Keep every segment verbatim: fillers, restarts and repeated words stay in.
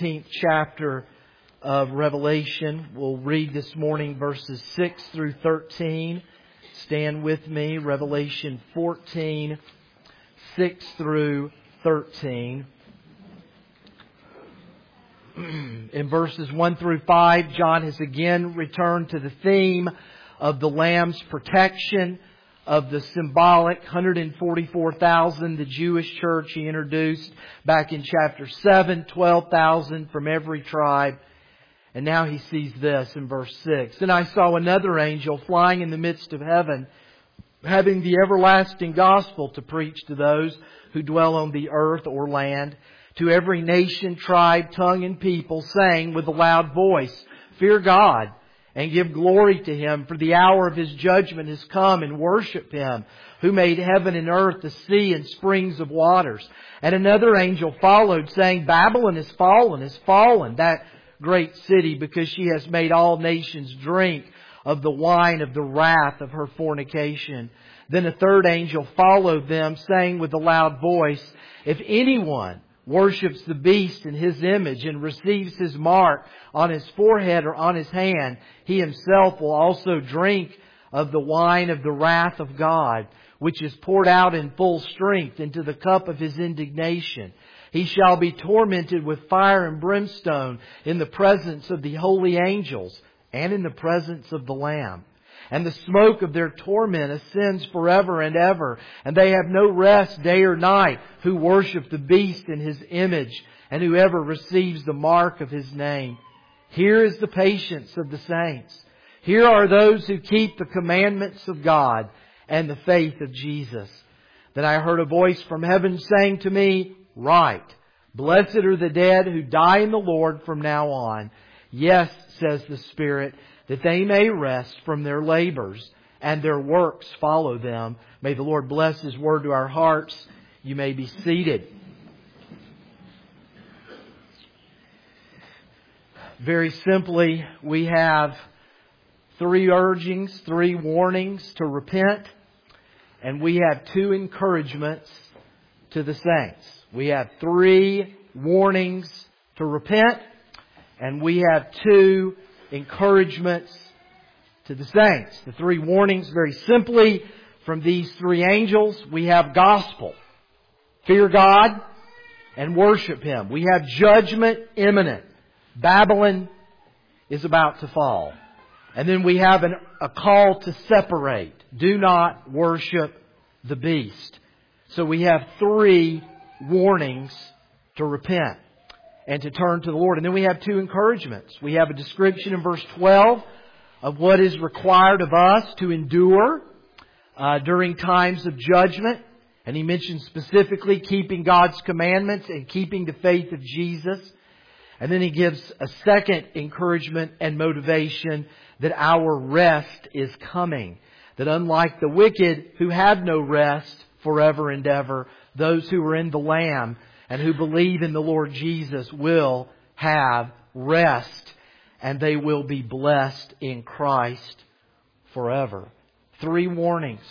fifteenth chapter of Revelation. We'll read this morning verses six through thirteen. Stand with me. Revelation fourteen, six through thirteen. In verses one through five, John has again returned to the theme of the Lamb's protection, of the symbolic one hundred forty-four thousand, the Jewish church he introduced back in chapter seven, twelve thousand from every tribe. And now he sees this in verse six. Then I saw another angel flying in the midst of heaven, having the everlasting gospel to preach to those who dwell on the earth or land, to every nation, tribe, tongue, and people, saying with a loud voice, Fear God, and give glory to Him, for the hour of His judgment has come, and worship Him, who made heaven and earth, the sea, and springs of waters. And another angel followed, saying, Babylon is fallen, is fallen, that great city, because she has made all nations drink of the wine of the wrath of her fornication. Then a third angel followed them, saying with a loud voice, If anyone worships the beast in his image and receives his mark on his forehead or on his hand, he himself will also drink of the wine of the wrath of God, which is poured out in full strength into the cup of His indignation. He shall be tormented with fire and brimstone in the presence of the holy angels and in the presence of the Lamb. And the smoke of their torment ascends forever and ever. And they have no rest day or night who worship the beast in his image and whoever receives the mark of his name. Here is the patience of the saints. Here are those who keep the commandments of God and the faith of Jesus. Then I heard a voice from heaven saying to me, Write, blessed are the dead who die in the Lord from now on. Yes, says the Spirit, that they may rest from their labors and their works follow them. May the Lord bless His word to our hearts. You may be seated. Very simply, we have three urgings, three warnings to repent, and we have two encouragements to the saints. We have three warnings to repent, and we have two encouragements to the saints. The three warnings, very simply, from these three angels, we have gospel. Fear God and worship Him. We have judgment imminent. Babylon is about to fall. And then we have an, a call to separate. Do not worship the beast. So we have three warnings to repent and to turn to the Lord. And then we have two encouragements. We have a description in verse twelve of what is required of us to endure uh, during times of judgment. And he mentions specifically keeping God's commandments and keeping the faith of Jesus. And then he gives a second encouragement and motivation that our rest is coming. That unlike the wicked who have no rest forever and ever, those who are in the Lamb and who believe in the Lord Jesus will have rest, and they will be blessed in Christ forever. Three warnings.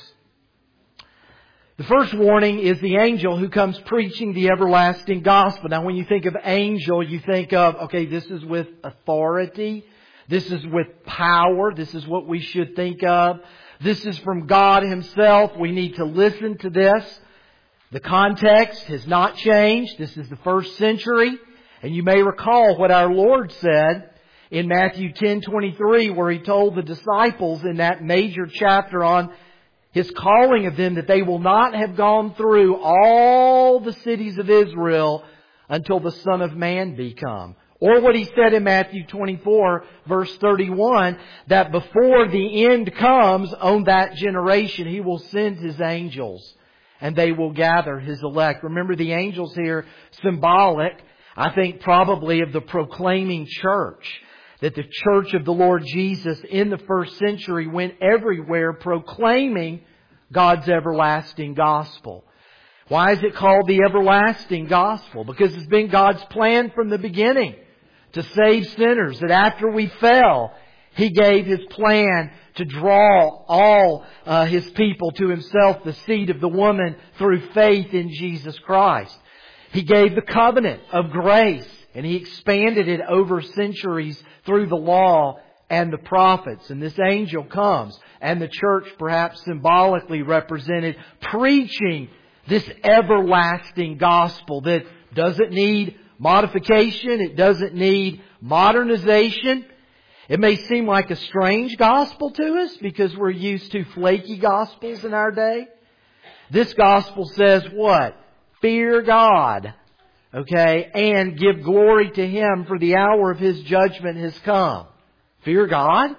The first warning is the angel who comes preaching the everlasting gospel. Now when you think of angel, you think of, okay, this is with authority. This is with power. This is what we should think of. This is from God Himself. We need to listen to this. The context has not changed. This is the first century. And you may recall what our Lord said in Matthew ten twenty-three, where He told the disciples in that major chapter on His calling of them that they will not have gone through all the cities of Israel until the Son of Man be come. Or what He said in Matthew twenty-four, verse thirty-one, that before the end comes on that generation, He will send His angels and they will gather His elect. Remember, the angels here, symbolic, I think probably of the proclaiming church. That the church of the Lord Jesus in the first century went everywhere proclaiming God's everlasting gospel. Why is it called the everlasting gospel? Because it's been God's plan from the beginning to save sinners. That after we fell, He gave His plan to draw all uh, His people to Himself, the seed of the woman, through faith in Jesus Christ. He gave the covenant of grace And He expanded it over centuries through the law and the prophets. And this angel comes, and the church, perhaps symbolically represented, preaching this everlasting gospel that doesn't need modification. It doesn't need modernization. It may seem like a strange gospel to us because we're used to flaky gospels in our day. This gospel says what? Fear God. Okay? And give glory to Him, for the hour of His judgment has come. Fear God?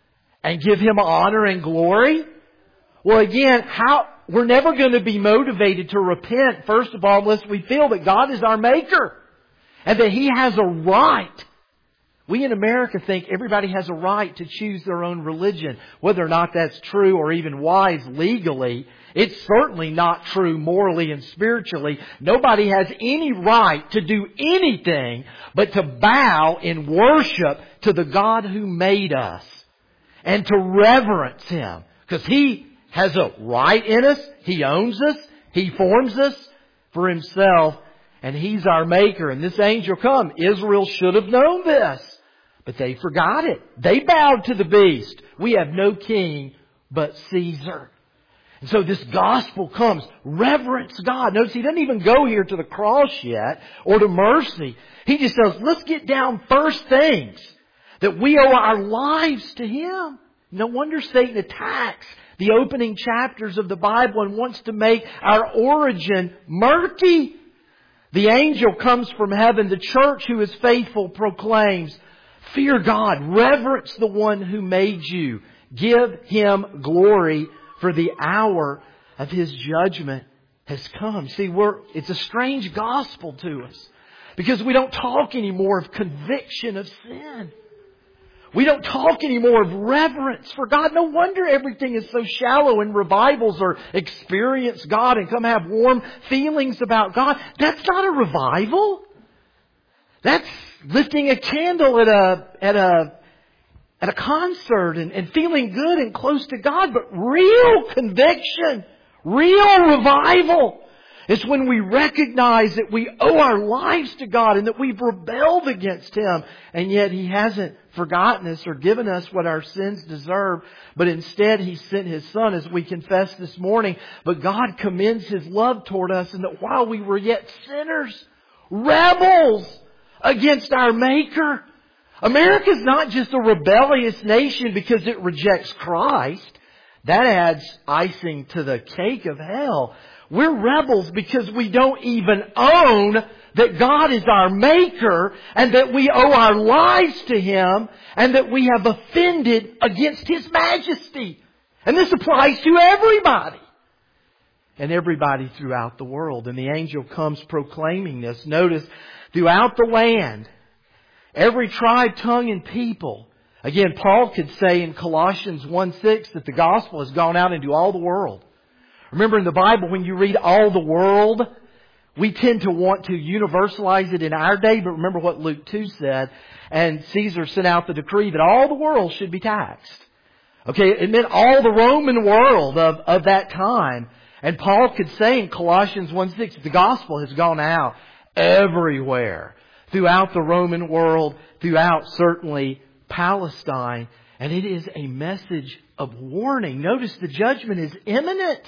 And give Him honor and glory? Well, again, how, we're never going to be motivated to repent, first of all, unless we feel that God is our Maker. And that He has a right. We in America think everybody has a right to choose their own religion. Whether or not that's true or even wise legally, it's certainly not true morally and spiritually. Nobody has any right to do anything but to bow in worship to the God who made us. And to reverence Him. Because He has a right in us. He owns us. He forms us for Himself. And He's our Maker. And this angel come. Israel should have known this. But they forgot it. They bowed to the beast. We have no king but Caesar. And so this gospel comes. Reverence God. Notice He doesn't even go here to the cross yet or to mercy. He just says, let's get down first things. That we owe our lives to Him. No wonder Satan attacks the opening chapters of the Bible and wants to make our origin murky. The angel comes from heaven. The church who is faithful proclaims, fear God. Reverence the one who made you. Give Him glory, for the hour of His judgment has come. See, we're, it's a strange gospel to us. Because we don't talk anymore of conviction of sin. We don't talk anymore of reverence for God. No wonder everything is so shallow in revivals or experience God and come have warm feelings about God. That's not a revival. That's lifting a candle at a at a at a concert and, and feeling good and close to God. But real conviction, real revival, it's when we recognize that we owe our lives to God and that we've rebelled against Him. And yet He hasn't forgotten us or given us what our sins deserve. But instead He sent His Son, as we confessed this morning. But God commends His love toward us, and that while we were yet sinners, rebels against our Maker. America's not just a rebellious nation because it rejects Christ. That adds icing to the cake of hell. We're rebels because we don't even own that God is our Maker and that we owe our lives to Him and that we have offended against His majesty. And this applies to everybody. And everybody throughout the world. And the angel comes proclaiming this. Notice, throughout the land, every tribe, tongue, and people. Again, Paul could say in Colossians one six that the gospel has gone out into all the world. Remember in the Bible, when you read all the world, we tend to want to universalize it in our day. But remember what Luke two said. And Caesar sent out the decree that all the world should be taxed. Okay, it meant all the Roman world of, of that time. And Paul could say in Colossians one six, the gospel has gone out everywhere. Throughout the Roman world, throughout certainly Palestine. And it is a message of warning. Notice the judgment is imminent.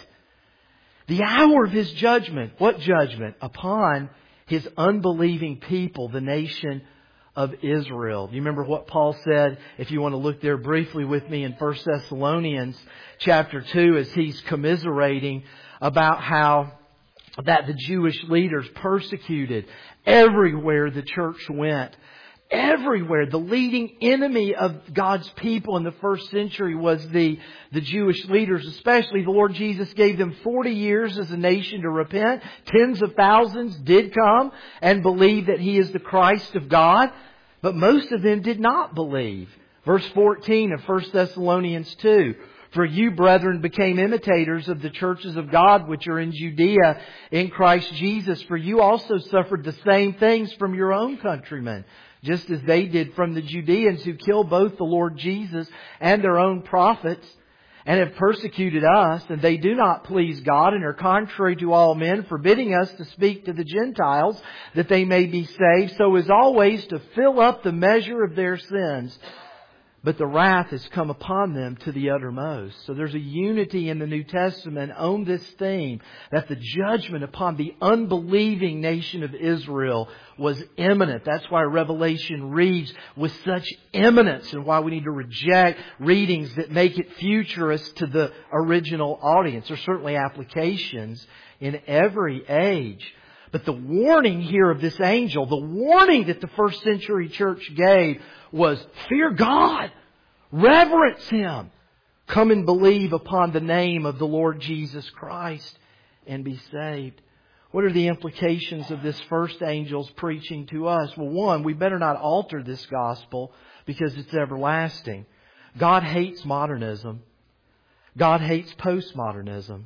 The hour of His judgment. What judgment? Upon His unbelieving people, the nation of Israel. Do you remember what Paul said? If you want to look there briefly with me in First Thessalonians chapter two, as he's commiserating about how that the Jewish leaders persecuted everywhere the church went. Everywhere. The leading enemy of God's people in the first century was the, the Jewish leaders, especially. The Lord Jesus gave them forty years as a nation to repent. Tens of thousands did come and believe that He is the Christ of God. But most of them did not believe. Verse fourteen of First Thessalonians two. For you, brethren, became imitators of the churches of God which are in Judea in Christ Jesus. For you also suffered the same things from your own countrymen, just as they did from the Judeans who killed both the Lord Jesus and their own prophets. and have persecuted us, and they do not please God, and are contrary to all men, forbidding us to speak to the Gentiles, that they may be saved, so as always to fill up the measure of their sins. But the wrath has come upon them to the uttermost. So there's a unity in the New Testament on this theme, that the judgment upon the unbelieving nation of Israel was imminent. That's why Revelation reads with such imminence, and why we need to reject readings that make it futurist to the original audience. There's certainly applications in every age. But the warning here of this angel, the warning that the first century church gave, was fear God, reverence Him, come and believe upon the name of the Lord Jesus Christ and be saved. What are the implications of this first angel's preaching to us? Well, one, we better not alter this gospel because it's everlasting. God hates modernism. God hates postmodernism.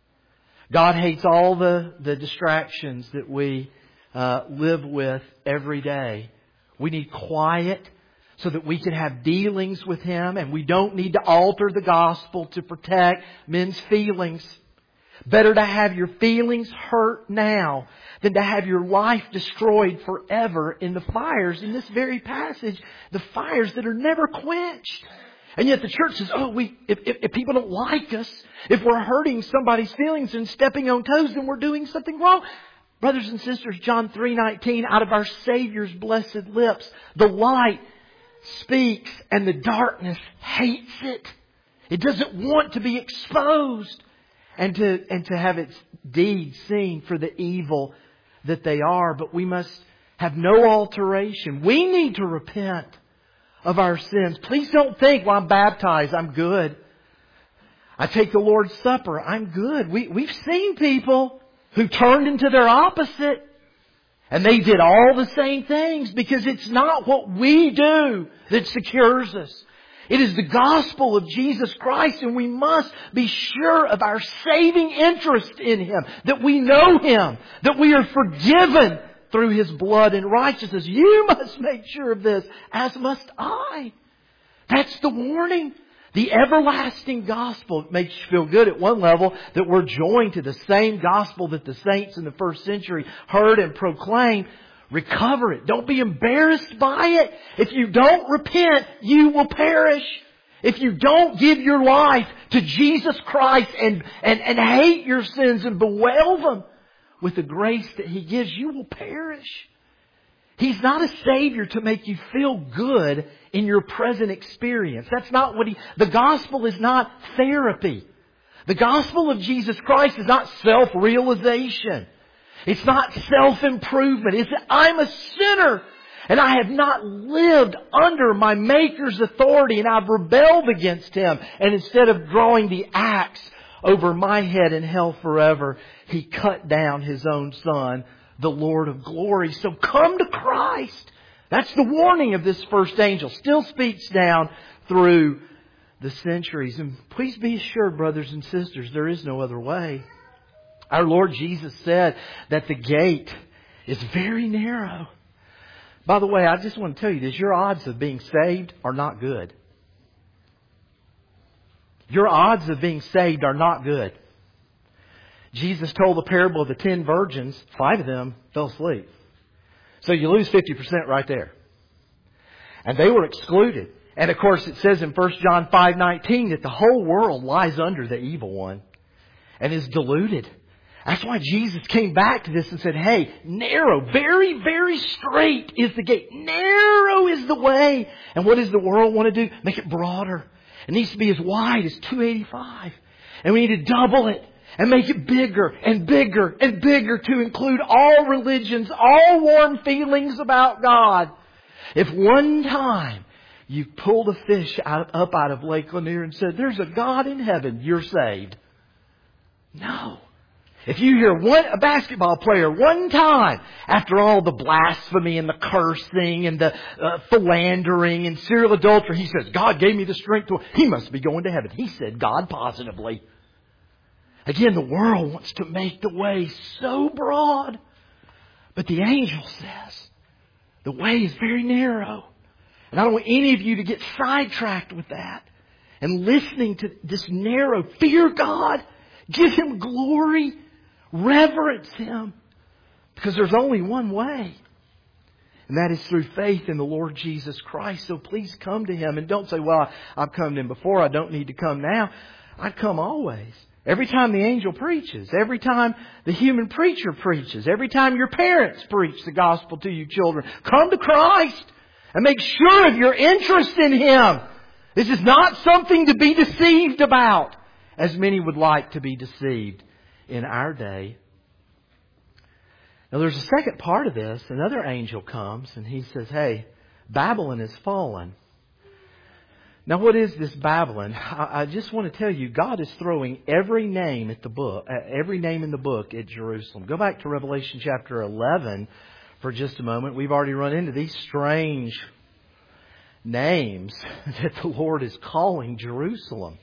God hates all the, the distractions that we uh, live with every day. We need quiet so that we can have dealings with Him, and we don't need to alter the gospel to protect men's feelings. Better to have your feelings hurt now than to have your life destroyed forever in the fires. In this very passage, the fires that are never quenched. And yet the church says, oh, we if, if, if people don't like us, if we're hurting somebody's feelings and stepping on toes, then we're doing something wrong. Brothers and sisters, John three nineteen, out of our Savior's blessed lips, the light speaks and the darkness hates it. It doesn't want to be exposed and to, and to have its deeds seen for the evil that they are. But we must have no alteration. We need to repent of our sins. Please don't think, well, I'm baptized, I'm good. I take the Lord's Supper, I'm good. We, we've seen people who turned into their opposite. And they did all the same things, because it's not what we do that secures us. It is the gospel of Jesus Christ, and we must be sure of our saving interest in Him, that we know Him, that we are forgiven through His blood and righteousness. You must make sure of this, as must I. That's the warning. The everlasting gospel. It makes you feel good at one level that we're joined to the same gospel that the saints in the first century heard and proclaimed. Recover it. Don't be embarrassed by it. If you don't repent, you will perish. If you don't give your life to Jesus Christ and, and, and hate your sins and bewail them with the grace that He gives, you will perish. He's not a Savior to make you feel good in your present experience. That's not what He... The gospel is not therapy. The gospel of Jesus Christ is not self-realization. It's not self-improvement. It's that I'm a sinner and I have not lived under my Maker's authority, and I've rebelled against Him. And instead of drawing the axe over my head in hell forever, He cut down His own Son, the Lord of glory. So come to Christ. That's the warning of this first angel. Still speaks down through the centuries. And please be assured, brothers and sisters, there is no other way. Our Lord Jesus said that the gate is very narrow. By the way, I just want to tell you this. Your odds of being saved are not good. Your odds of being saved are not good. Jesus told the parable of the ten virgins. Five of them fell asleep. So you lose fifty percent right there. And they were excluded. And of course it says in First John five nineteen that the whole world lies under the evil one and is deluded. That's why Jesus came back to this and said, hey, narrow, very, very straight is the gate. Narrow is the way. And what does the world want to do? Make it broader. It needs to be as wide as two eighty-five. And we need to double it and make it bigger and bigger and bigger to include all religions, all warm feelings about God. If one time you pulled a fish out, up out of Lake Lanier and said, there's a God in heaven, you're saved. No. If you hear one, a basketball player one time, after all the blasphemy and the cursing and the uh, philandering and serial adultery, he says, God gave me the strength to... He must be going to heaven. He said God positively. Again, the world wants to make the way so broad. But the angel says, the way is very narrow. And I don't want any of you to get sidetracked with that and listening to this narrow, fear God, give Him glory, reverence Him. Because there's only one way. And that is through faith in the Lord Jesus Christ. So please come to Him and don't say, well, I've come to Him before, I don't need to come now. I come always. Every time the angel preaches, every time the human preacher preaches, every time your parents preach the gospel to you children, come to Christ and make sure of your interest in Him. This is not something to be deceived about, as many would like to be deceived in our day. Now there's a second part of this. Another angel comes and he says, hey, Babylon has fallen. Now what is this Babylon? I, I just want to tell you, God is throwing every name at the book, uh, every name in the book at Jerusalem. Go back to Revelation chapter eleven for just a moment. We've already run into these strange names that the Lord is calling Jerusalem.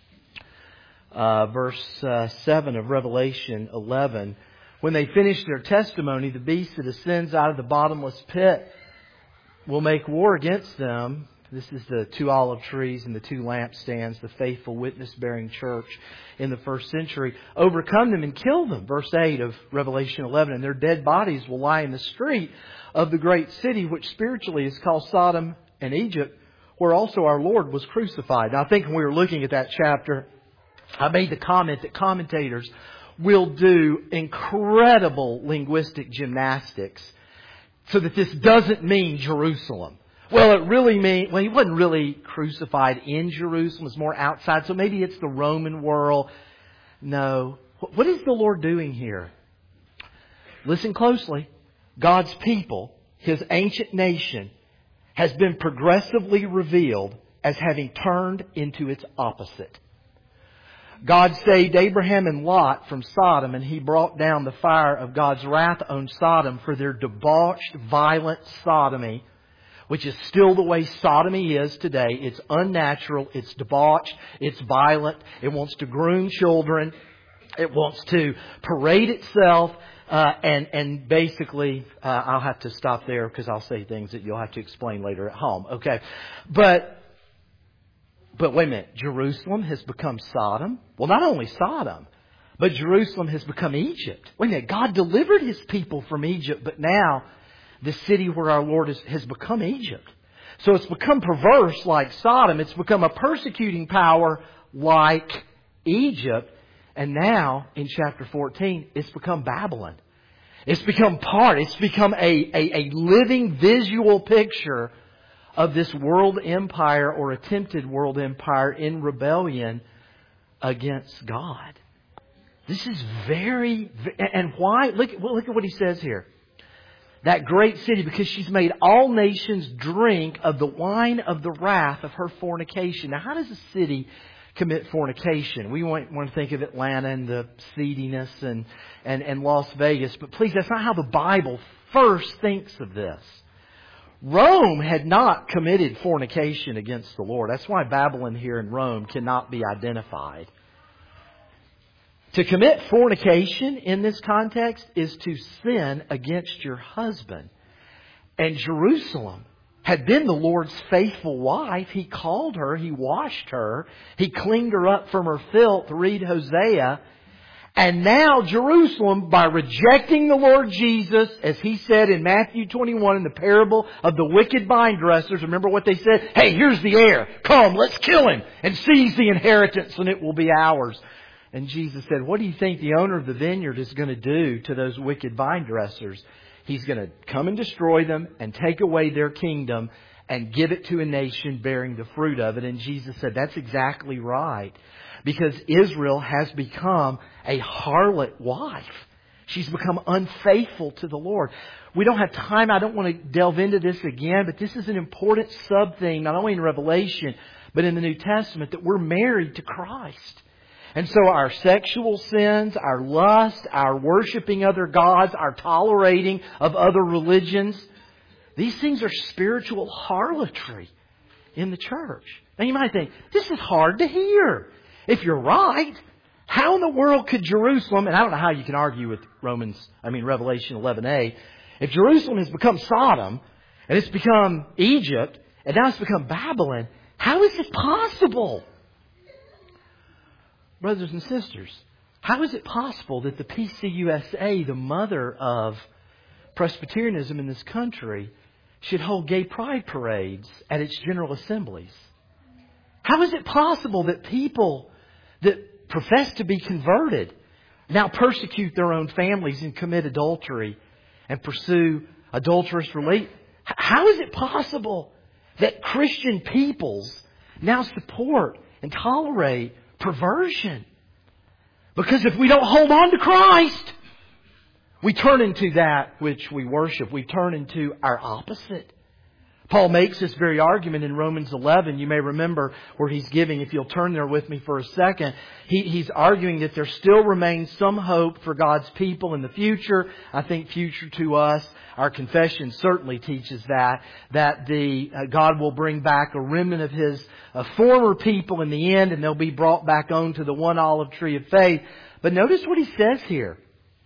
Uh, verse uh, seven of Revelation eleven. When they finish their testimony, the beast that ascends out of the bottomless pit will make war against them. This is the two olive trees and the two lampstands, the faithful witness-bearing church in the first century. Overcome them and kill them. Verse eight of Revelation eleven. And their dead bodies will lie in the street of the great city, which spiritually is called Sodom and Egypt, where also our Lord was crucified. Now I think when we were looking at that chapter, I made the comment that commentators will do incredible linguistic gymnastics so that this doesn't mean Jerusalem. Well, it really means, well, He wasn't really crucified in Jerusalem. It's more outside. So maybe it's the Roman world. No. What is the Lord doing here? Listen closely. God's people, His ancient nation, has been progressively revealed as having turned into its opposite. God saved Abraham and Lot from Sodom, and He brought down the fire of God's wrath on Sodom for their debauched, violent sodomy, which is still the way sodomy is today. It's unnatural, it's debauched, it's violent, it wants to groom children, it wants to parade itself, uh, and, and basically, uh, I'll have to stop there because I'll say things that you'll have to explain later at home. Okay. But, But wait a minute, Jerusalem has become Sodom? Well, not only Sodom, but Jerusalem has become Egypt. Wait a minute, God delivered His people from Egypt, but now the city where our Lord is, has become Egypt. So it's become perverse like Sodom. It's become a persecuting power like Egypt. And now, in chapter fourteen, it's become Babylon. It's become part, it's become a, a, a living visual picture of this world empire or attempted world empire in rebellion against God. This is very, and why? Look, look at what he says here. That great city, because she's made all nations drink of the wine of the wrath of her fornication. Now, how does a city commit fornication? We want, want to think of Atlanta and the seediness and, and, and Las Vegas. But please, that's not how the Bible first thinks of this. Rome had not committed fornication against the Lord. That's why Babylon here in Rome cannot be identified. To commit fornication in this context is to sin against your husband. And Jerusalem had been the Lord's faithful wife. He called her. He washed her. He cleaned her up from her filth. Read Hosea. And now Jerusalem, by rejecting the Lord Jesus, as He said in Matthew twenty-one in the parable of the wicked vine dressers, remember what they said? Hey, here's the heir. Come, let's kill him and seize the inheritance and it will be ours. And Jesus said, what do you think the owner of the vineyard is going to do to those wicked vine dressers? He's going to come and destroy them and take away their kingdom and give it to a nation bearing the fruit of it. And Jesus said, that's exactly right. Because Israel has become a harlot wife. She's become unfaithful to the Lord. We don't have time. I don't want to delve into this again, but this is an important sub-theme, not only in Revelation, but in the New Testament, that we're married to Christ. And so our sexual sins, our lust, our worshiping other gods, our tolerating of other religions, these things are spiritual harlotry in the church. Now you might think, this is hard to hear. If you're right, how in the world could Jerusalem, and I don't know how you can argue with Romans, I mean Revelation eleven a, if Jerusalem has become Sodom, and it's become Egypt, and now it's become Babylon, how is it possible brothers and sisters, how is it possible that the P C U S A, the mother of Presbyterianism in this country, should hold gay pride parades at its general assemblies? How is it possible that people that profess to be converted now persecute their own families and commit adultery and pursue adulterous relate? How is it possible that Christian peoples now support and tolerate perversion? Because if we don't hold on to Christ, we turn into that which we worship. We turn into our opposite. Paul makes this very argument in Romans eleven. You may remember where he's giving, if you'll turn there with me for a second, he, he's arguing that there still remains some hope for God's people in the future. I think future to us, our confession certainly teaches that, that the uh, God will bring back a remnant of His uh, former people in the end, and they'll be brought back on to the one olive tree of faith. But notice what he says here.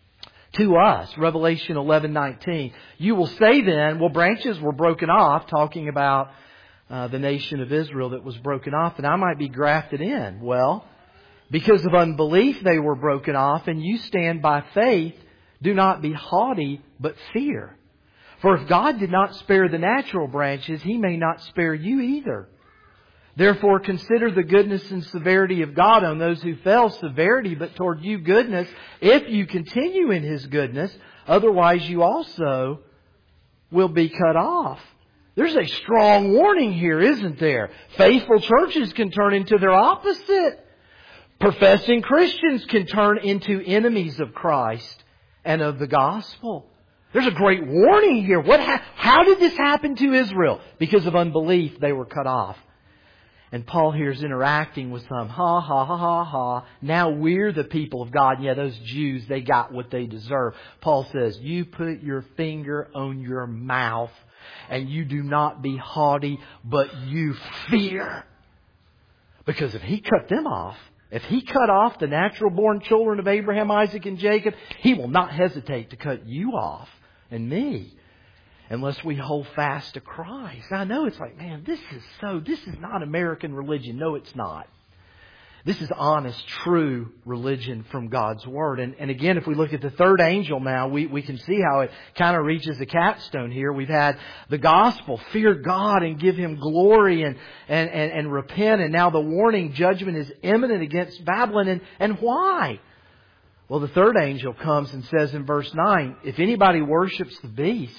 To us, Revelation eleven nineteen. You will say then, well, branches were broken off, talking about uh, the nation of Israel that was broken off, and I might be grafted in. Well, because of unbelief they were broken off, and you stand by faith. Do not be haughty, but fear. For if God did not spare the natural branches, He may not spare you either. Therefore consider the goodness and severity of God on those who fell, severity, but toward you goodness, if you continue in His goodness. Otherwise you also will be cut off. There's a strong warning here, isn't there? Faithful churches can turn into their opposite. Professing Christians can turn into enemies of Christ and of the gospel. There's a great warning here. What? Ha- how did this happen to Israel? Because of unbelief, they were cut off. And Paul here is interacting with some. Ha, ha, ha, ha, ha. Now we're the people of God. Yeah, those Jews, they got what they deserve. Paul says, you put your finger on your mouth and you do not be haughty, but you fear. Because if He cut them off, if He cut off the natural born children of Abraham, Isaac, and Jacob, He will not hesitate to cut you off and me. Unless we hold fast to Christ. I know it's like, man, this is so, this is not American religion. No, it's not. This is honest, true religion from God's Word. And, and again, if we look at the third angel now, we, we can see how it kind of reaches the capstone here. We've had the gospel, fear God and give Him glory and, and, and, and repent. And now the warning, judgment is imminent against Babylon. And, and why? Well, the third angel comes and says in verse nine, if anybody worships the beast,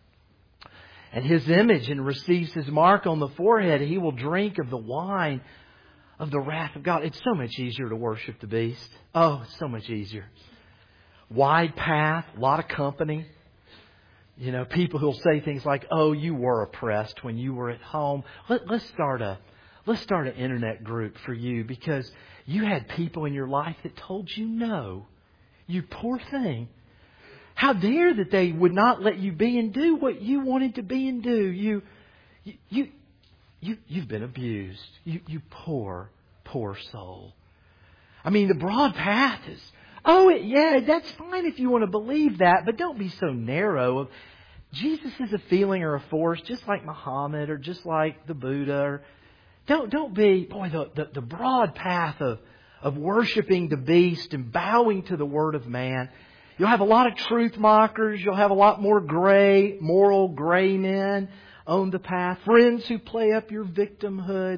and his image and receives his mark on the forehead, he will drink of the wine of the wrath of God. It's so much easier to worship the beast. Oh, it's so much easier. Wide path, a lot of company. You know, people who'll say things like, oh, you were oppressed when you were at home. Let, let's start a let's start an internet group for you because you had people in your life that told you no. You poor thing. How dare that they would not let you be and do what you wanted to be and do. You, you, you, you you've been abused. You, you poor, poor soul. I mean, the broad path is, oh, yeah, that's fine if you want to believe that, but don't be so narrow. Jesus is a feeling or a force, just like Muhammad or just like the Buddha. Or, don't, don't be, boy, the, the, the broad path of, of worshiping the beast and bowing to the word of man. You'll have a lot of truth mockers. You'll have a lot more gray, moral gray men on the path. Friends who play up your victimhood.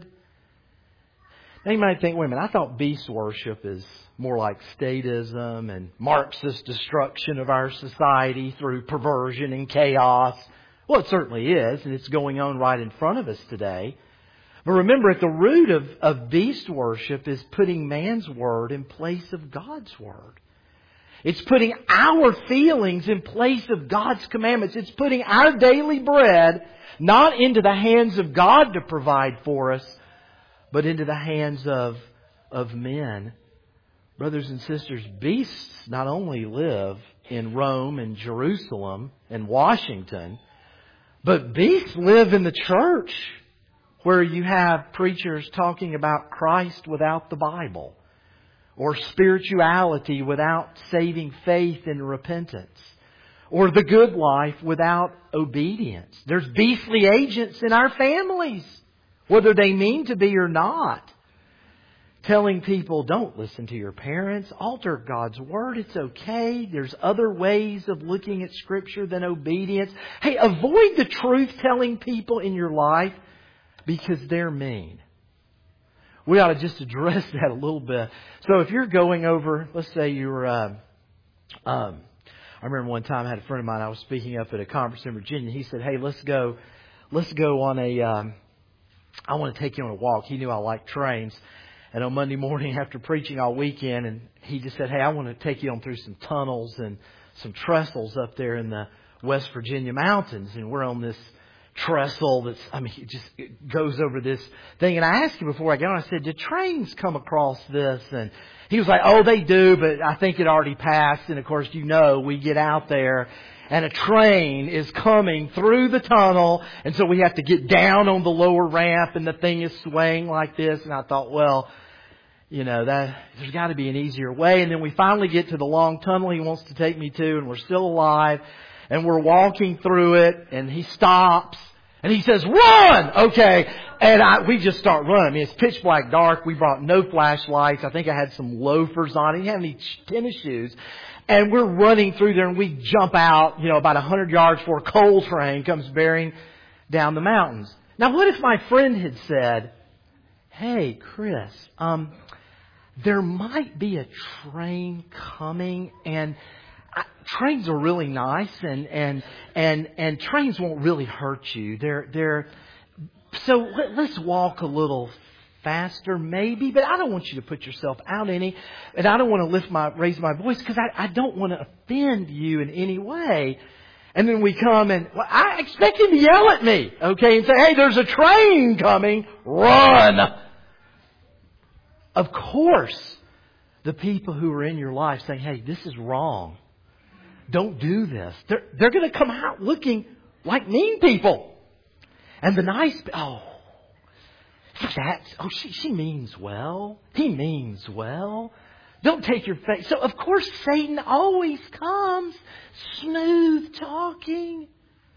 Now you might think, wait a minute, I thought beast worship is more like statism and Marxist destruction of our society through perversion and chaos. Well, it certainly is, and it's going on right in front of us today. But remember, at the root of, of beast worship is putting man's word in place of God's word. It's putting our feelings in place of God's commandments. It's putting our daily bread not into the hands of God to provide for us, but into the hands of, of men. Brothers and sisters, beasts not only live in Rome and Jerusalem and Washington, but beasts live in the church where you have preachers talking about Christ without the Bible. Or spirituality without saving faith and repentance. Or the good life without obedience. There's beastly agents in our families, whether they mean to be or not. telling people, don't listen to your parents, alter God's Word, it's okay. There's other ways of looking at Scripture than obedience. Hey, avoid the truth-telling people in your life because they're mean. We ought to just address that a little bit. So if you're going over, let's say you're, uh, um, I remember one time I had a friend of mine, I was speaking up at a conference in Virginia. He said, hey, let's go, let's go on a, um, I want to take you on a walk. He knew I liked trains. And on Monday morning after preaching all weekend, and he just said, hey, I want to take you on through some tunnels and some trestles up there in the West Virginia mountains. And we're on this trestle that's, I mean, it just it goes over this thing. And I asked him before I got on, I said, do trains come across this? And he was like, oh, they do, but I think it already passed. And of course, you know, we get out there and a train is coming through the tunnel. And so we have to get down on the lower ramp and the thing is swaying like this. And I thought, well, you know, that there's got to be an easier way. And then we finally get to the long tunnel he wants to take me to, and we're still alive. And we're walking through it, and he stops. And he says, run! Okay. And I, we just start running. I mean, it's pitch black dark. We brought no flashlights. I think I had some loafers on. I didn't have any tennis shoes. And we're running through there, and we jump out, you know, about a hundred yards before a coal train comes bearing down the mountains. Now, what if my friend had said, hey, Chris, um, there might be a train coming, and I, trains are really nice, and, and, and, and trains won't really hurt you. They're, they're, so let, let's walk a little faster maybe, but I don't want you to put yourself out any, and I don't want to lift my, raise my voice because I, I don't want to offend you in any way. And then we come and, well, I expect him to yell at me, okay, and say, hey, there's a train coming, run! Of course, the people who are in your life saying, hey, this is wrong. Don't do this. They're, they're going to come out looking like mean people. And the nice, oh, that's, oh, she, she means well. He means well. Don't take your face. So, of course, Satan always comes smooth talking.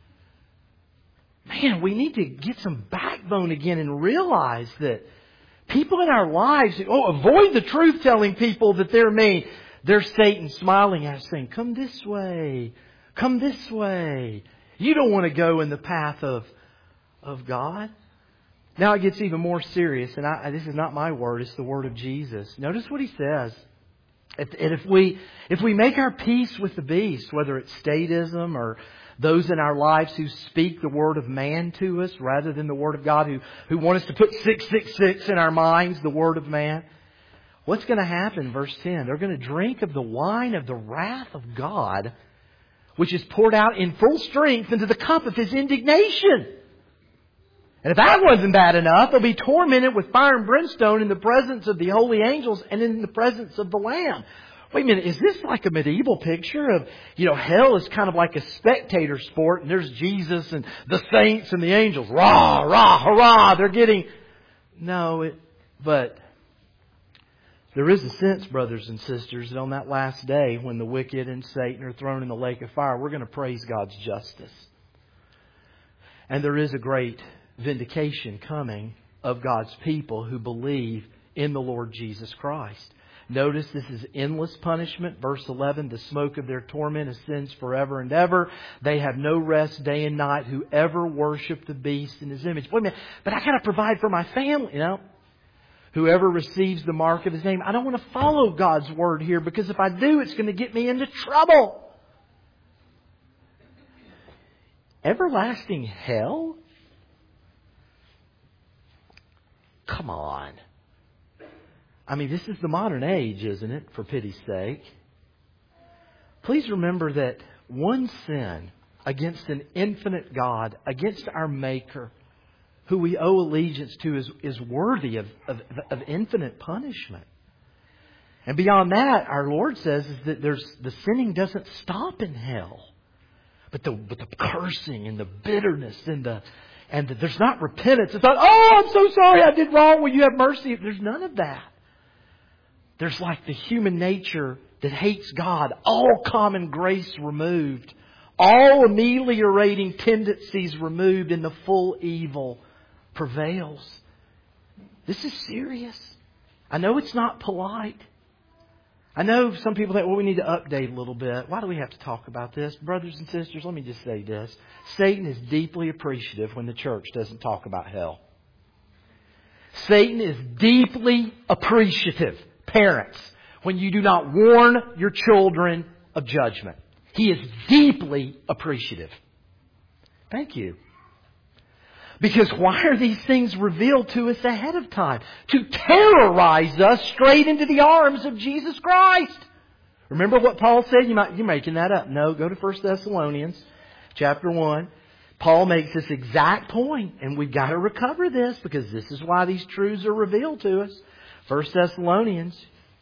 Man, we need to get some backbone again and realize that people in our lives, oh, avoid the truth-telling people that they're mean. There's Satan smiling at us saying, come this way. Come this way. You don't want to go in the path of, of God. Now it gets even more serious, and I, this is not my word, it's the word of Jesus. Notice what he says. If, and if we, if we make our peace with the beast, whether it's statism or those in our lives who speak the word of man to us rather than the word of God, who, who want us to put six six six in our minds, the word of man. What's going to happen? Verse ten. They're going to drink of the wine of the wrath of God, which is poured out in full strength into the cup of His indignation. And if that wasn't bad enough, they'll be tormented with fire and brimstone in the presence of the holy angels and in the presence of the Lamb. Wait a minute, is this like a medieval picture of, you know, hell is kind of like a spectator sport and there's Jesus and the saints and the angels. Rah, rah, hurrah, they're getting... No, it, but there is a sense, brothers and sisters, that on that last day when the wicked and Satan are thrown in the lake of fire, we're going to praise God's justice. And there is a great vindication coming of God's people who believe in the Lord Jesus Christ. Notice this is endless punishment. Verse eleven, the smoke of their torment ascends forever and ever. They have no rest day and night, whoever worship the beast in his image. Wait a minute, but I got to provide for my family. You know, whoever receives the mark of his name. I don't want to follow God's word here because if I do, it's going to get me into trouble. Everlasting hell? Come on. I mean, this is the modern age, isn't it? For pity's sake. Please remember that one sin against an infinite God, against our Maker, who we owe allegiance to, is, is worthy of, of, of infinite punishment. And beyond that, our Lord says is that there's the sinning doesn't stop in hell. But the, but the cursing and the bitterness and the and the, there's not repentance. It's not, oh, I'm so sorry, I did wrong. Will you have mercy? There's none of that. There's like the human nature that hates God, all common grace removed, all ameliorating tendencies removed, and the full evil prevails. This is serious. I know it's not polite. I know some people think, well, we need to update a little bit. Why do we have to talk about this? Brothers and sisters, let me just say this. Satan is deeply appreciative when the church doesn't talk about hell. Satan is deeply appreciative, parents, when you do not warn your children of judgment. He is deeply appreciative. Thank you. Because why are these things revealed to us ahead of time? To terrorize us straight into the arms of Jesus Christ. Remember what Paul said? You might, you're making that up. No, go to First Thessalonians chapter one. Paul makes this exact point, and we've got to recover this because this is why these truths are revealed to us. First Thessalonians.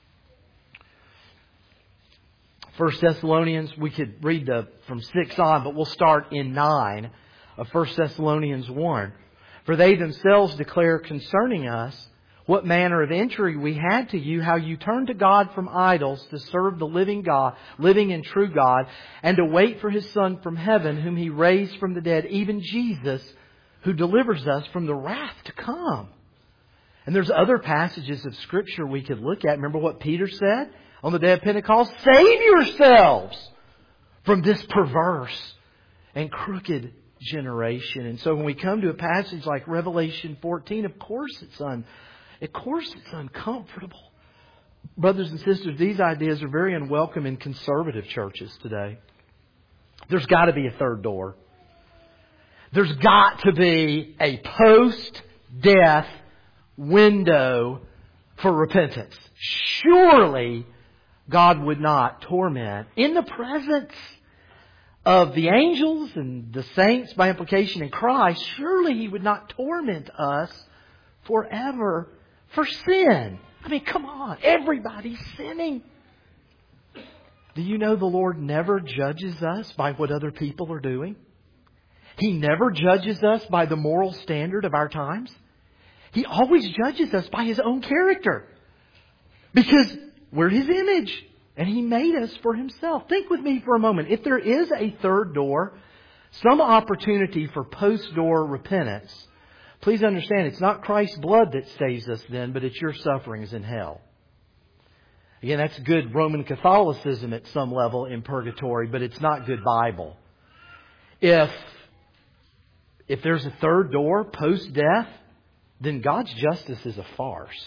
First Thessalonians, we could read the from six on, but we'll start in nine. Of First Thessalonians one. For they themselves declare concerning us what manner of entry we had to you, how you turned to God from idols to serve the living God, living and true God, and to wait for His Son from heaven, whom He raised from the dead, even Jesus, who delivers us from the wrath to come. And there's other passages of Scripture we could look at. Remember what Peter said on the day of Pentecost? Save yourselves from this perverse and crooked generation. And so when we come to a passage like Revelation fourteen, of course it's un, of course it's uncomfortable. Brothers and sisters, these ideas are very unwelcome in conservative churches today. There's got to be a third door. There's got to be a post-death window for repentance. Surely God would not torment in the presence of the angels and the saints, by implication in Christ. Surely He would not torment us forever for sin. I mean, come on. Everybody's sinning. Do you know the Lord never judges us by what other people are doing? He never judges us by the moral standard of our times. He always judges us by His own character. Because we're His image. And He made us for Himself. Think with me for a moment. If there is a third door, some opportunity for post-door repentance, please understand it's not Christ's blood that saves us then, but it's your sufferings in hell. Again, that's good Roman Catholicism at some level in purgatory, but it's not good Bible. If, if there's a third door post-death, then God's justice is a farce.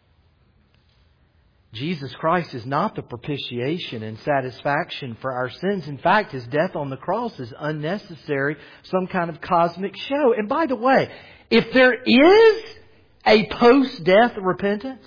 Jesus Christ is not the propitiation and satisfaction for our sins. In fact, His death on the cross is unnecessary, some kind of cosmic show. And by the way, if there is a post-death repentance,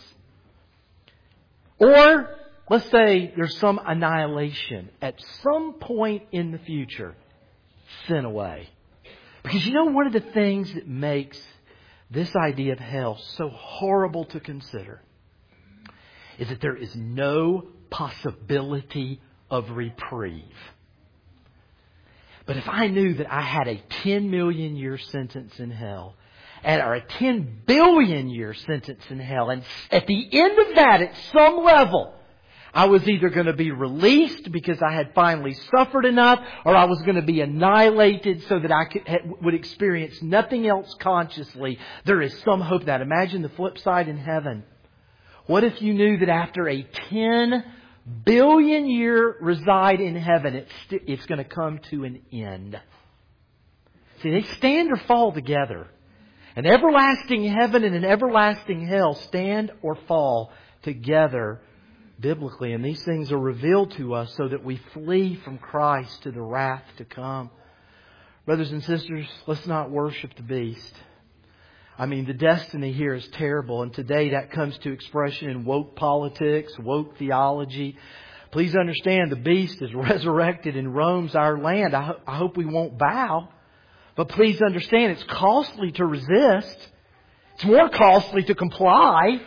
or let's say there's some annihilation at some point in the future, sin away. Because you know one of the things that makes this idea of hell so horrible to consider is that there is no possibility of reprieve. But if I knew that I had a ten million year sentence in hell, and or a ten billion year sentence in hell, and at the end of that, at some level, I was either going to be released because I had finally suffered enough, or I was going to be annihilated so that I could, would experience nothing else consciously. There is some hope that. Imagine the flip side in heaven. What if you knew that after a ten billion year reside in heaven, it's, st- it's going to come to an end? See, they stand or fall together. An everlasting heaven and an everlasting hell stand or fall together biblically. And these things are revealed to us so that we flee from Christ to the wrath to come. Brothers and sisters, let's not worship the beast. I mean, the destiny here is terrible. And today that comes to expression in woke politics, woke theology. Please understand the beast is resurrected and roams our land. I, ho- I hope we won't bow. But please understand it's costly to resist. It's more costly to comply.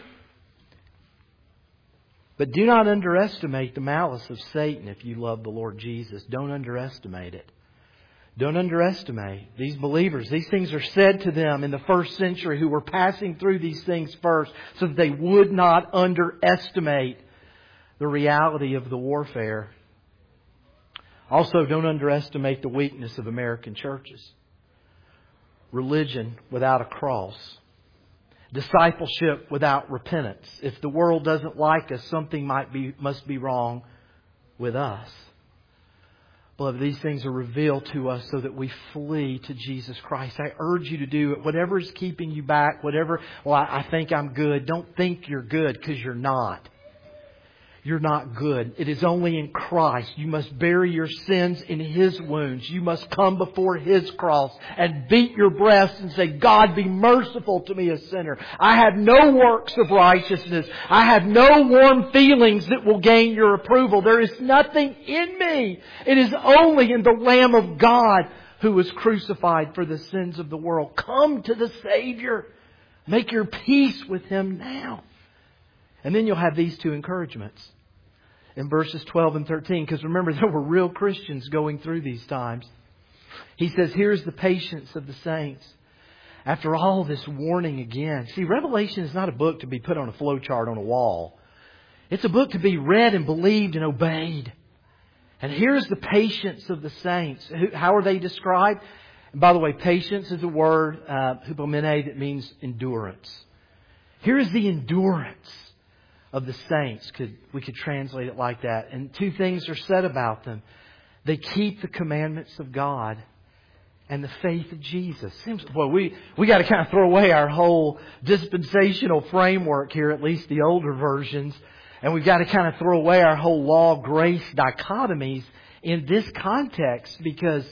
But do not underestimate the malice of Satan if you love the Lord Jesus. Don't underestimate it. Don't underestimate these believers. These things are said to them in the first century who were passing through these things first so that they would not underestimate the reality of the warfare. Also, don't underestimate the weakness of American churches. Religion without a cross Discipleship without repentance. If the world doesn't like us, something might be must be wrong with us. Beloved, these things are revealed to us so that we flee to Jesus Christ. I urge you to do it. Whatever is keeping you back, whatever, well, I, I think I'm good. Don't think you're good, because you're not. You're not good. It is only in Christ. You must bury your sins in His wounds. You must come before His cross and beat your breast and say, God, be merciful to me, a sinner. I have no works of righteousness. I have no warm feelings that will gain your approval. There is nothing in me. It is only in the Lamb of God who was crucified for the sins of the world. Come to the Savior. Make your peace with Him now. And then you'll have these two encouragements in verses twelve and thirteen. Because remember, there were real Christians going through these times. He says, here's the patience of the saints. After all this warning again. See, Revelation is not a book to be put on a flowchart on a wall. It's a book to be read and believed and obeyed. And here's the patience of the saints. How are they described? And by the way, patience is a word, uh, hupomene, that means endurance. Here is the endurance of the saints. Could we could translate it like that. And two things are said about them. They keep the commandments of God and the faith of Jesus. Seems well, we we got to kind of throw away our whole dispensational framework here, at least the older versions, and we've got to kind of throw away our whole law grace dichotomies in this context, because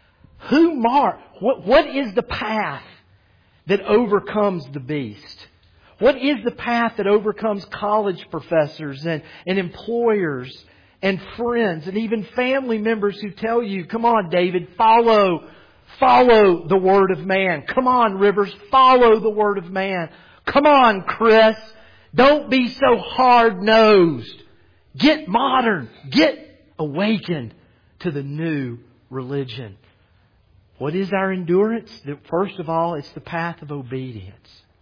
who mark what what is the path that overcomes the beast? What is the path that overcomes college professors and, and employers and friends and even family members who tell you, come on, David, follow, follow the word of man. Come on, Rivers, follow the word of man. Come on, Chris, don't be so hard-nosed. Get modern. Get awakened to the new religion. What is our endurance? First of all, it's the path of obedience.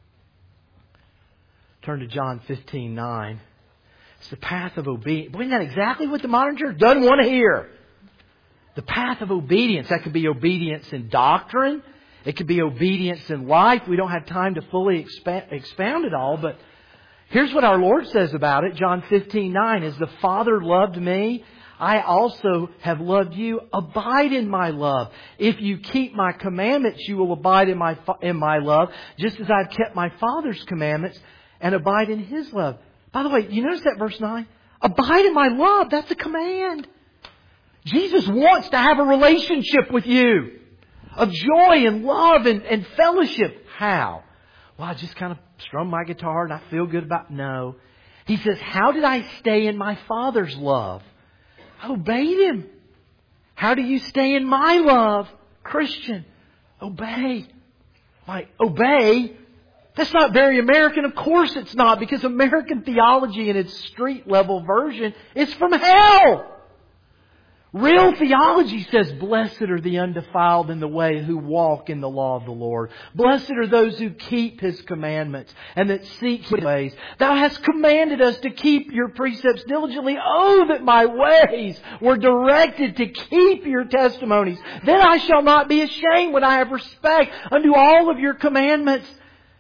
Turn to John fifteen nine. It's the path of obedience. Isn't that exactly what the modern church doesn't want to hear? The path of obedience. That could be obedience in doctrine. It could be obedience in life. We don't have time to fully expand, expound it all. But here's what our Lord says about it. John fifteen nine. As the Father loved me, I also have loved you. Abide in my love. If you keep my commandments, you will abide in my in my love, just as I've kept my Father's commandments and abide in His love. By the way, you notice that verse nine? Abide in my love. That's a command. Jesus wants to have a relationship with you of joy and love and, and fellowship. How? Well, I just kind of strum my guitar and I feel good about... No. He says, how did I stay in my Father's love? I obeyed Him. How do you stay in my love? Christian, obey. Like, obey... That's not very American. Of course it's not, because American theology in its street level version is from hell. Real theology says, blessed are the undefiled in the way who walk in the law of the Lord. Blessed are those who keep His commandments and that seek His ways. Thou hast commanded us to keep your precepts diligently. Oh, that my ways were directed to keep your testimonies. Then I shall not be ashamed when I have respect unto all of your commandments.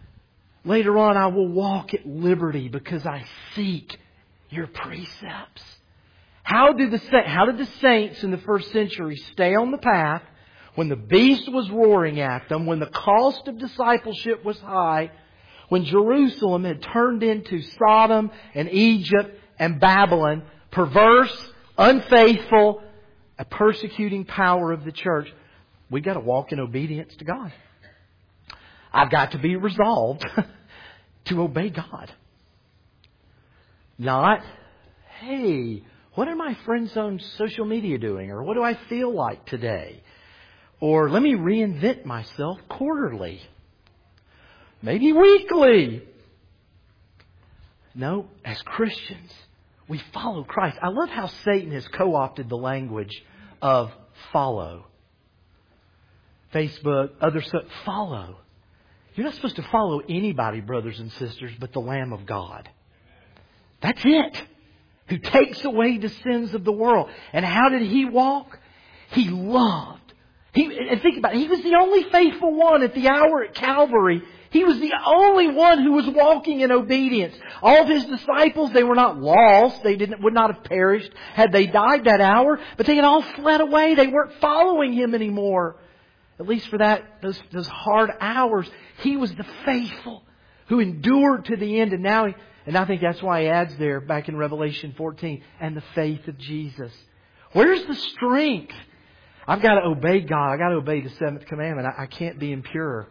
Later on, I will walk at liberty because I seek your precepts. How did the how did the saints in the first century stay on the path when the beast was roaring at them, when the cost of discipleship was high, when Jerusalem had turned into Sodom and Egypt and Babylon, perverse, unfaithful, a persecuting power of the church? We've got to walk in obedience to God. I've got to be resolved to obey God. Not, hey, what are my friends on social media doing? Or what do I feel like today? Or let me reinvent myself quarterly. Maybe weekly. No, as Christians, we follow Christ. I love how Satan has co-opted the language of follow. Facebook, other stuff, follow. You're not supposed to follow anybody, brothers and sisters, but the Lamb of God. That's it. Who takes away the sins of the world. And how did He walk? He loved. He, and think about it. He was the only faithful one at the hour at Calvary. He was the only one who was walking in obedience. All of His disciples, they were not lost. They didn't, would not have perished had they died that hour. But they had all fled away. They weren't following Him anymore. At least for that, those, those hard hours. He was the faithful who endured to the end. And now, he, and I think that's why He adds there back in Revelation fourteen, and the faith of Jesus. Where's the strength? I've got to obey God. I've got to obey the seventh commandment. I, I can't be impure.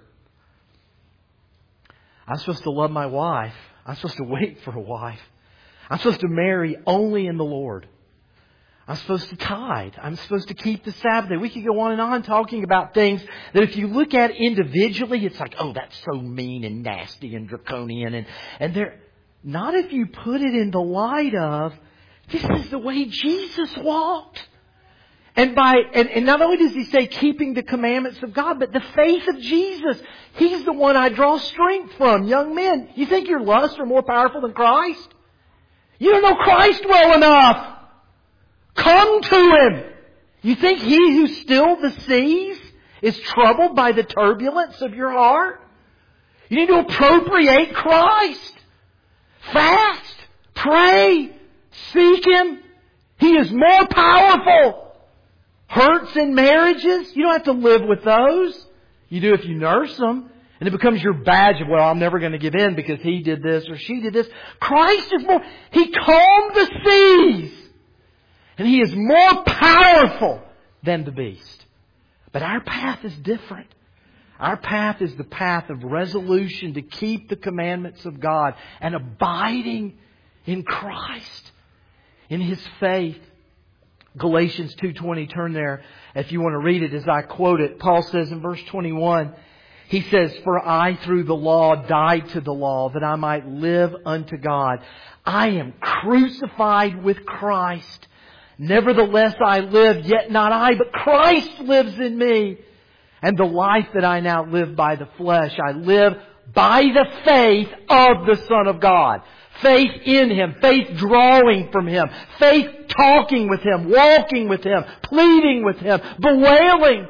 I'm supposed to love my wife. I'm supposed to wait for a wife. I'm supposed to marry only in the Lord. I'm supposed to tithe. I'm supposed to keep the Sabbath day. We could go on and on talking about things that if you look at individually, it's like, oh, that's so mean and nasty and draconian. And, and they're not if you put it in the light of, this is the way Jesus walked. And by and, and not only does He say keeping the commandments of God, but the faith of Jesus. He's the one I draw strength from. Young men, you think your lusts are more powerful than Christ? You don't know Christ well enough. Come to Him. You think He who stilled the seas is troubled by the turbulence of your heart? You need to appropriate Christ. Fast. Pray. Seek Him. He is more powerful. Hurts in marriages, you don't have to live with those. You do if you nurse them. And it becomes your badge of, well, I'm never going to give in because he did this or she did this. Christ is more, He calmed the seas. And He is more powerful than the beast. But our path is different. Our path is the path of resolution to keep the commandments of God and abiding in Christ, in His faith. Galatians two twenty, turn there if you want to read it as I quote it. Paul says in verse twenty-one, he says, "For I through the law died to the law, that I might live unto God. I am crucified with Christ. Nevertheless I live, yet not I, but Christ lives in me. And the life that I now live by the flesh, I live by the faith of the Son of God." Faith in Him. Faith drawing from Him. Faith talking with Him. Walking with Him. Pleading with Him. Bewailing.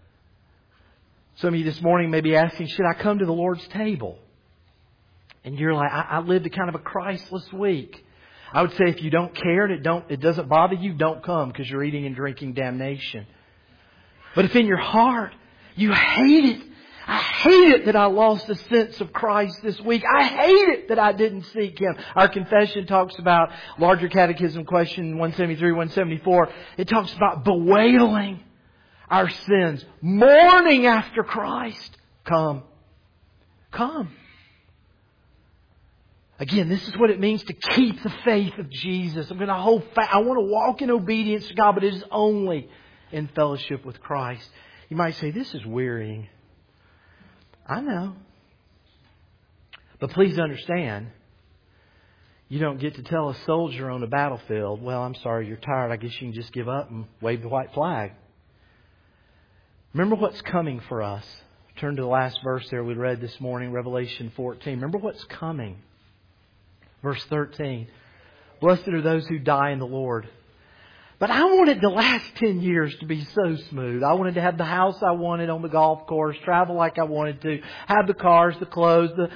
Some of you this morning may be asking, should I come to the Lord's table? And you're like, I, I lived a kind of a Christless week. I would say if you don't care and it, don't, it doesn't bother you, don't come because you're eating and drinking damnation. But if in your heart you hate it, I hate it that I lost the sense of Christ this week. I hate it that I didn't seek Him. Our confession talks about, larger catechism question one seventy-three, one seventy-four. It talks about bewailing our sins, mourning after Christ. Come. Come. Again, this is what it means to keep the faith of Jesus. I'm going to hold fast. I want to walk in obedience to God, but it is only in fellowship with Christ. You might say, this is wearying. I know. But please understand, you don't get to tell a soldier on a battlefield, well, I'm sorry, you're tired. I guess you can just give up and wave the white flag. Remember what's coming for us. Turn to the last verse there we read this morning, Revelation fourteen. Remember what's coming. Verse thirteen. Blessed are those who die in the Lord. But I wanted the last ten years to be so smooth. I wanted to have the house I wanted on the golf course, travel like I wanted to, have the cars, the clothes, the...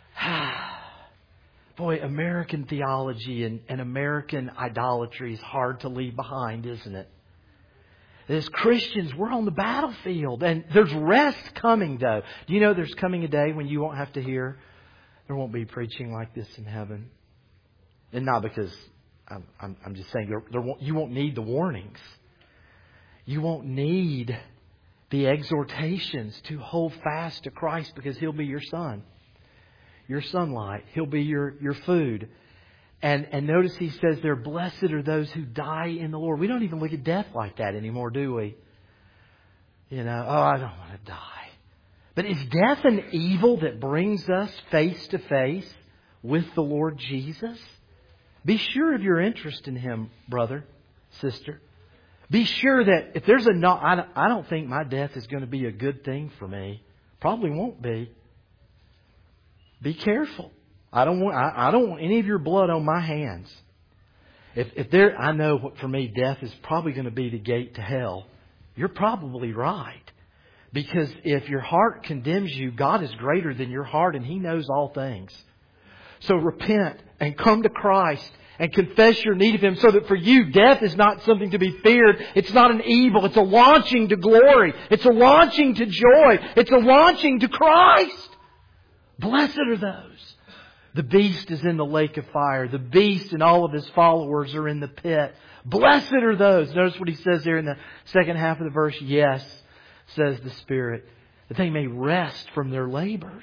Boy, American theology and, and American idolatry is hard to leave behind, isn't it? As Christians, we're on the battlefield. And there's rest coming, though. Do you know there's coming a day when you won't have to hear, there won't be preaching like this in heaven? And not because... I'm, I'm, I'm just saying there, there won't, you won't need the warnings. You won't need the exhortations to hold fast to Christ because He'll be your sun, your sunlight. He'll be your, your food. And, and notice He says there, blessed are those who die in the Lord. We don't even look at death like that anymore, do we? You know, oh, I don't want to die. But is death an evil that brings us face to face with the Lord Jesus? Be sure of your interest in Him, brother, sister. Be sure that if there's a no, I don't, I don't think my death is going to be a good thing for me. Probably won't be. Be careful. I don't want I, I don't want any of your blood on my hands. If if there, I know what for me death is probably going to be the gate to hell. You're probably right. Because if your heart condemns you, God is greater than your heart and He knows all things. So repent and come to Christ and confess your need of Him so that for you, death is not something to be feared. It's not an evil. It's a launching to glory. It's a launching to joy. It's a launching to Christ. Blessed are those. The beast is in the lake of fire. The beast and all of his followers are in the pit. Blessed are those. Notice what he says there in the second half of the verse. Yes, says the Spirit, that they may rest from their labors.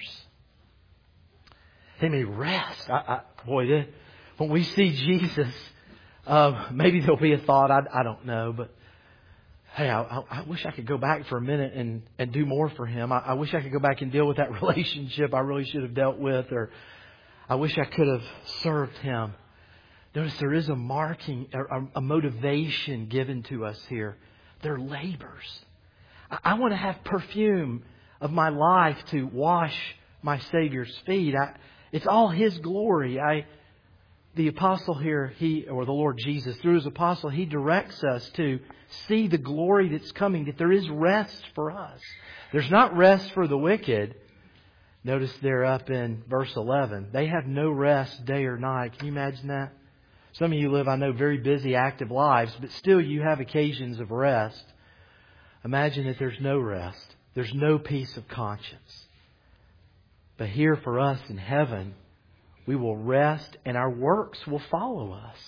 They may rest. I, I, boy, they, when we see Jesus, uh, maybe there'll be a thought. I, I don't know, but hey, I, I, I wish I could go back for a minute and, and do more for Him. I, I wish I could go back and deal with that relationship I really should have dealt with, or I wish I could have served Him. Notice there is a marking, a, a motivation given to us here. They're labors. I, I want to have perfume of my life to wash my Savior's feet. I, it's all His glory. I, the apostle here, he or the Lord Jesus, through His apostle, He directs us to see the glory that's coming, that there is rest for us. There's not rest for the wicked. Notice there up in verse eleven, they have no rest day or night. Can you imagine that? Some of you live, I know, very busy, active lives, but still you have occasions of rest. Imagine that there's no rest. There's no peace of conscience. But here for us in heaven, we will rest and our works will follow us.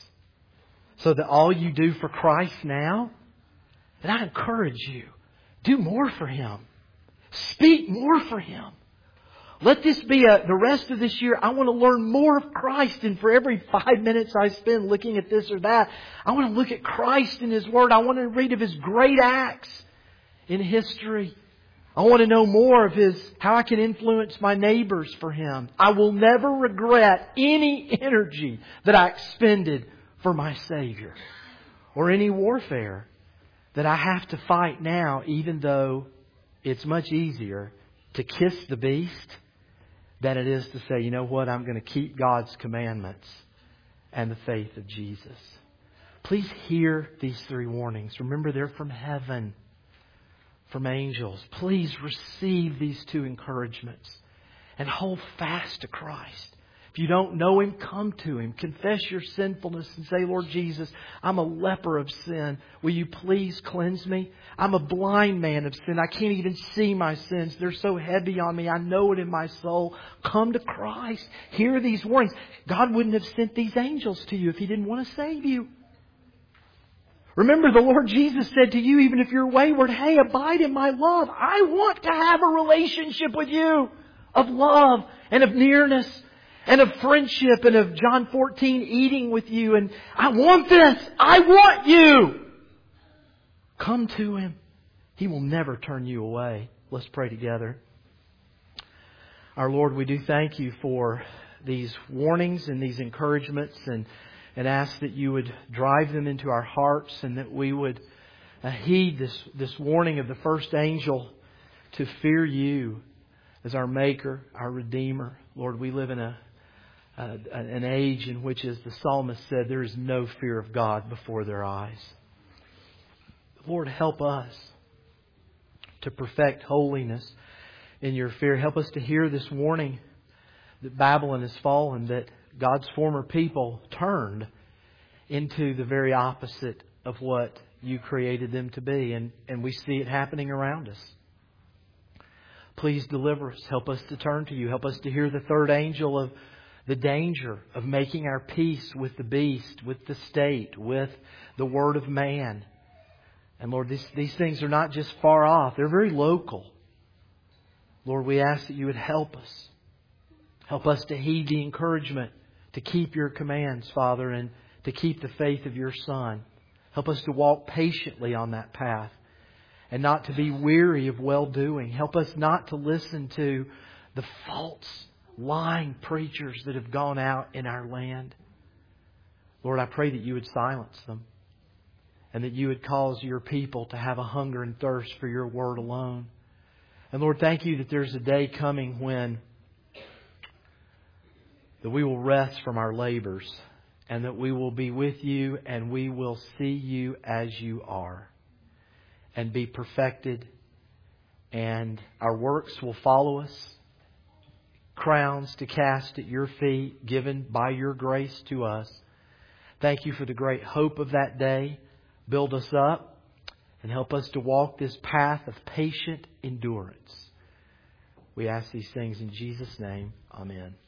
So that all you do for Christ now, and I encourage you, do more for Him. Speak more for Him. Let this be a, the rest of this year, I want to learn more of Christ. And for every five minutes I spend looking at this or that, I want to look at Christ and His Word. I want to read of His great acts in history. I want to know more of His, how I can influence my neighbors for Him. I will never regret any energy that I expended for my Savior. Or any warfare that I have to fight now, even though it's much easier to kiss the beast than it is to say, you know what, I'm going to keep God's commandments and the faith of Jesus. Please hear these three warnings. Remember, they're from heaven, from angels. Please receive these two encouragements and hold fast to Christ. If you don't know Him, come to Him. Confess your sinfulness and say, Lord Jesus, I'm a leper of sin. Will you please cleanse me? I'm a blind man of sin. I can't even see my sins. They're so heavy on me. I know it in my soul. Come to Christ. Hear these warnings. God wouldn't have sent these angels to you if He didn't want to save you. Remember, the Lord Jesus said to you, even if you're wayward, hey, abide in my love. I want to have a relationship with you of love and of nearness and of friendship and of John fourteen eating with you. And I want this. I want you. Come to Him. He will never turn you away. Let's pray together. Our Lord, we do thank You for these warnings and these encouragements, and, and ask that You would drive them into our hearts, and that we would uh, heed this, this warning of the first angel to fear You as our Maker, our Redeemer. Lord, we live in a Uh, an age in which, as the psalmist said, there is no fear of God before their eyes. Lord, help us to perfect holiness in Your fear. Help us to hear this warning that Babylon has fallen, that God's former people turned into the very opposite of what You created them to be. And, and we see it happening around us. Please deliver us. Help us to turn to You. Help us to hear the third angel of the danger of making our peace with the beast, with the state, with the word of man. And Lord, these, these things are not just far off. They're very local. Lord, we ask that You would help us. Help us to heed the encouragement to keep Your commands, Father, and to keep the faith of Your Son. Help us to walk patiently on that path and not to be weary of well-doing. Help us not to listen to the false, lying preachers that have gone out in our land. Lord, I pray that You would silence them, and that You would cause Your people to have a hunger and thirst for Your word alone. And Lord, thank You that there's a day coming when that we will rest from our labors, and that we will be with You, and we will see You as You are, and be perfected and our works will follow us. Crowns to cast at Your feet, given by Your grace to us. Thank You for the great hope of that day. Build us up and help us to walk this path of patient endurance. We ask these things in Jesus' name. Amen.